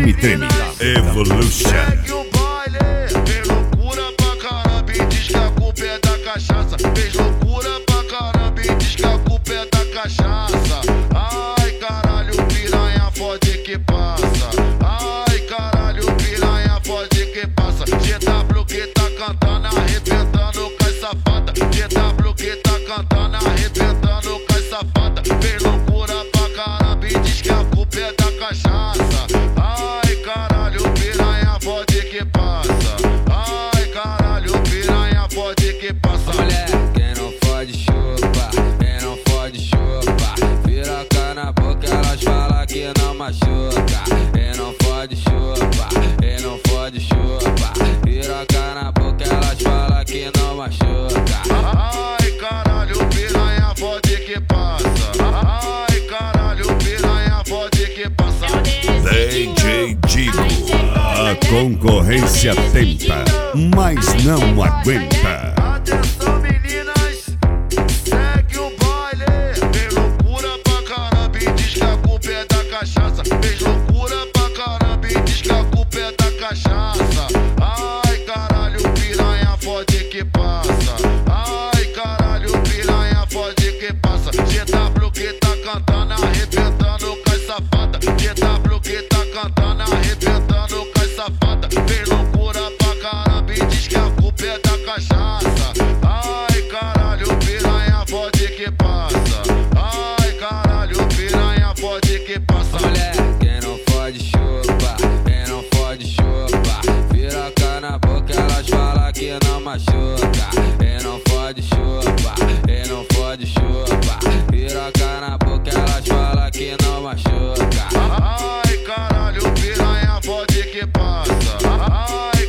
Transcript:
Treme Treme Evolution. Segue o baile, fez loucura pra caramba e diz que a culpa é da cachaça. Fez loucura pra caramba e diz que a culpa é da cachaça. Ai caralho, piranha fode que passa. Ai caralho, piranha fode que passa. GW que tá cantando, arrebentando com as safadas. GW que tá cantando, arrebentando com as safadas. Fez loucura pra caramba e diz que a culpa é da cachaça. Ai caralho, piranha fode que passa. Ai caralho, piranha fode que passa. Mulher, quem não fode chupa, quem não fode chupa. Piroca na boca, elas falam que não machuca. Quem não fode chupa, quem não fode chupa. Piroca na boca, elas falam que não machuca. Ai caralho, piranha fode que passa. Ai caralho, piranha fode que passa. DJ Digo, a concorrência tenta, mas não aguenta. Atenção meninas, segue o baile. Fez loucura pra caramba e diz que a culpa é da cachaça. Fez loucura pra caramba e diz que a culpa é da cachaça. Ai caralho, piranha fode que passa. Ai caralho, piranha fode que passa. GW que tá cantando, arrebentando com as safadas. GW que tá cantando, arrebentando com as safadas. Fez loucura pra caramba e diz que a culpa é da cachaça. Ai caralho, piranha fode que passa. Ai caralho, piranha fode que passa. Mulher, quem não fode chupa, quem não fode chupa. Piroca na boca, elas falam que não machuca. Quem não fode chupa, quem não fode chupa. Piroca na boca, elas falam que não machuca. Ai caralho, piranha fode que passa. Ai